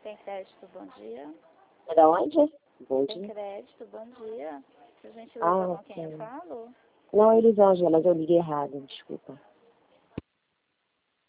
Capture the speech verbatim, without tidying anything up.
Tem crédito, bom dia. É da onde? Bom Tem dia. crédito, bom dia. Por gentileza, Ah, com quem eu ok. falo? Não, Elisângela, mas eu liguei errado, desculpa.